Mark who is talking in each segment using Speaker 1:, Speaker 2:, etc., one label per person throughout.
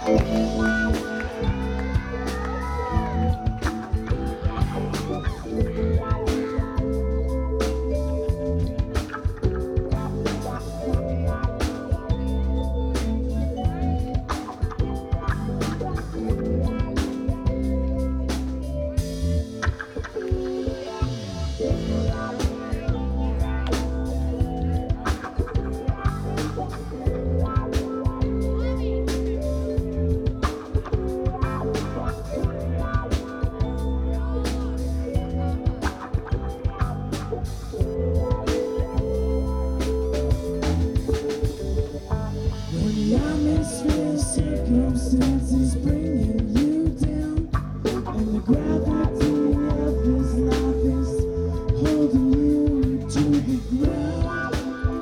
Speaker 1: Circumstances bringing you down, and the gravity of this life is holding you to the ground.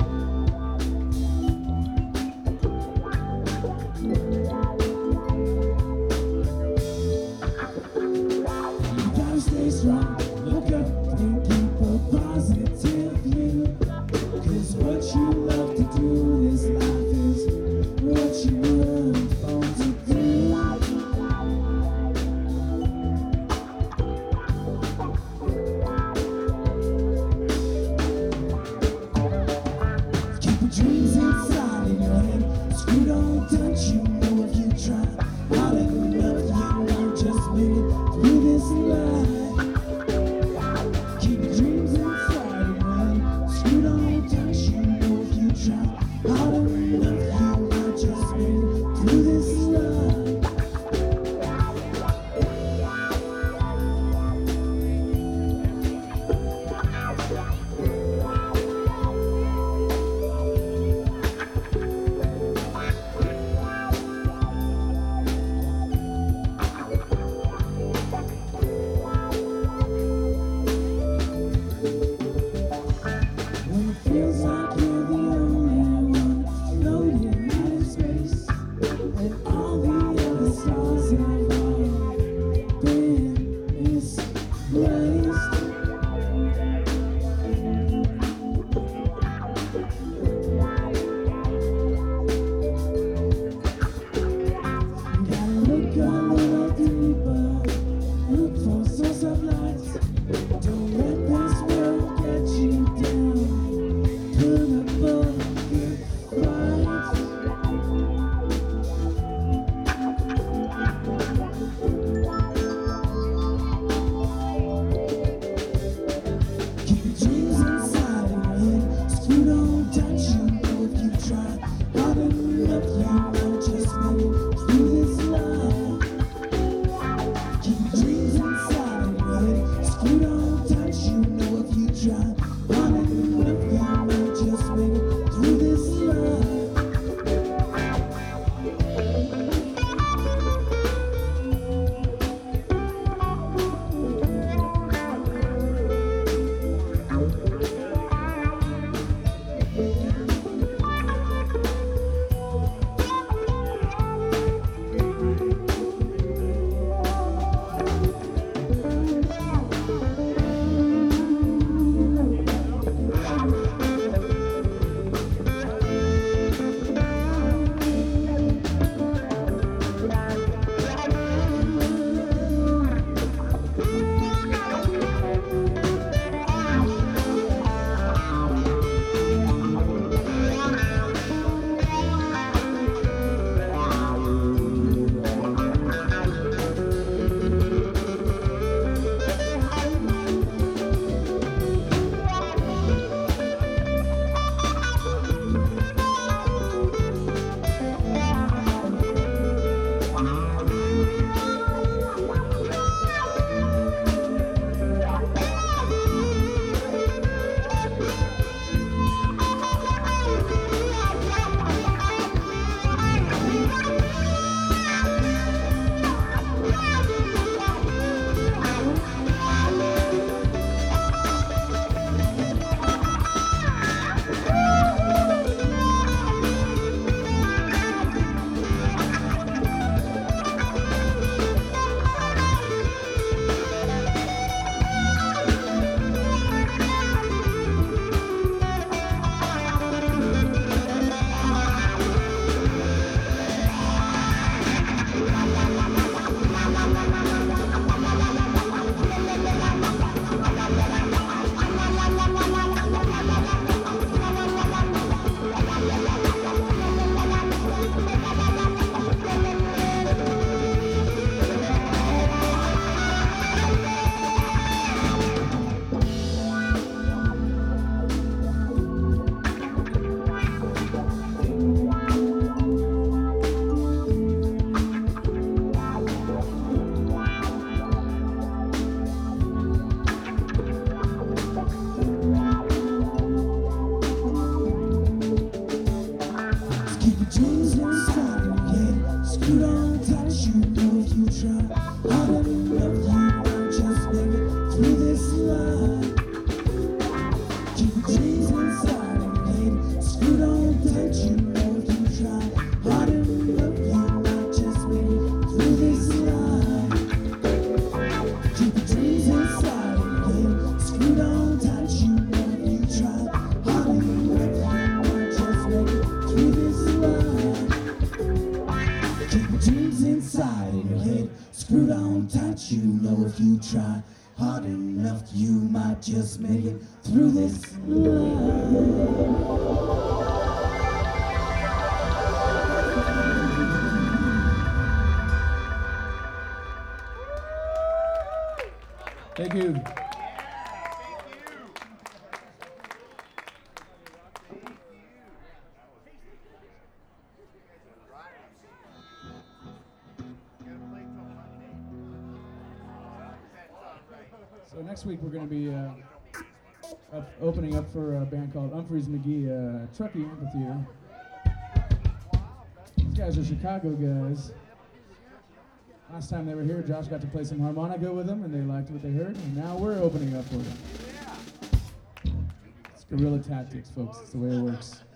Speaker 1: You gotta stay strong, look up and keep a positive view, 'cause what you love to do this life is what you were born to do. Keep your dreams inside in your head. Screw don't touch you know if you try hard enough, you won't just make it through this life. Keep your dreams inside in your head. Screw don't touch you know if you try hard enough, you won't just make it through this life. When it feels like you're the only one floating out in space, and all the other stars have all been misplaced. You gotta look a little deeper, look for source of light. Don't let this world get you down. Put up a good fight. try hard enough, you might just make it through this life. Keep your dreams inside and lady, screwed on tight, you know if you try hard enough, you might just make it through this life. Keep your dreams inside and lady, screwed on tight, you know if you try hard enough, you might just make it through this life. Keep your dreams inside in your head, screwed on tight, you know if you try hard enough, you might just make it through this life.
Speaker 2: Thank you. So next week we're going to be opening up for a band called Humphreys McGee, Truckee Amphitheater. These guys are Chicago guys. Last time they were here, Josh got to play some harmonica with them, and they liked what they heard, and now we're opening up for them. It's guerrilla tactics, folks. It's the way it works.